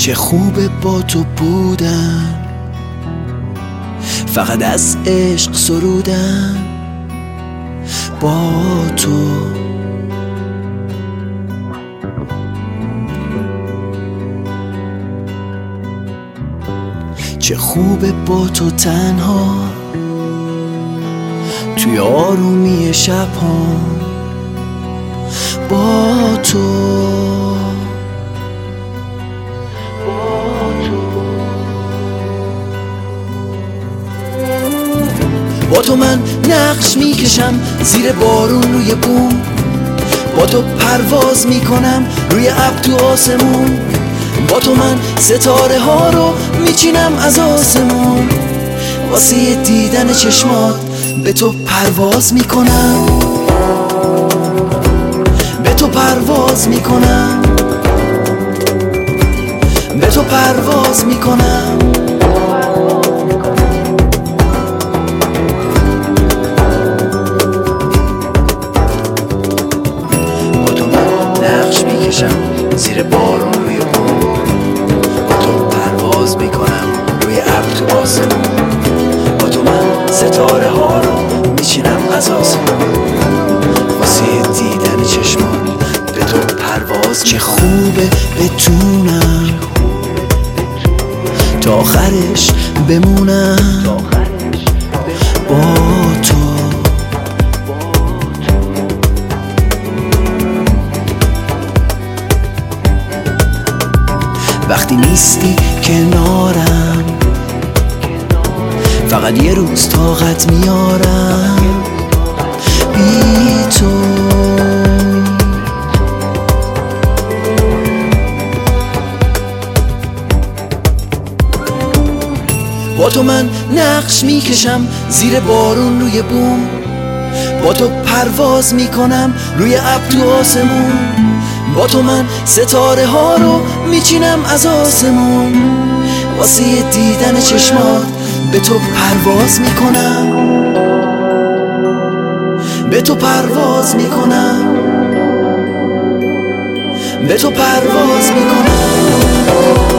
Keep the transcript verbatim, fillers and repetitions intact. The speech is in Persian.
چه خوبه با تو بودن، فقط از عشق سرودن با تو. چه خوبه با تو تنها توی آرومی شب‌ها با تو. با تو من نقش میکشم زیر بارون روی بوم، با تو پرواز میکنم روی ابر تو آسمون، با تو من ستاره ها رو میچینم از آسمون، واسه دیدن چشمات به تو پرواز میکنم، به تو پرواز میکنم، به تو پرواز میکنم. با تو من نقش میکشم زیر بارون روی بوم، با تو پرواز میکنم روی ابر تو آسمون، با تو من ستاره ها رو میچینم از آسمون، واسه دیدن چشمان به تو پرواز. چه خوبه بتونم تا آخرش بمونم با تو. وقتی نیستی کنارم فقط یه روز طاقت میارم بی تو. با تو من نقش میکشم زیر بارون روی بوم، با تو پرواز میکنم روی ابر تو آسمون، با تو من ستاره ها رو میچینم از آسمون، واسه دیدن چشمات به تو پرواز میکنم، به تو پرواز میکنم، به تو پرواز میکنم.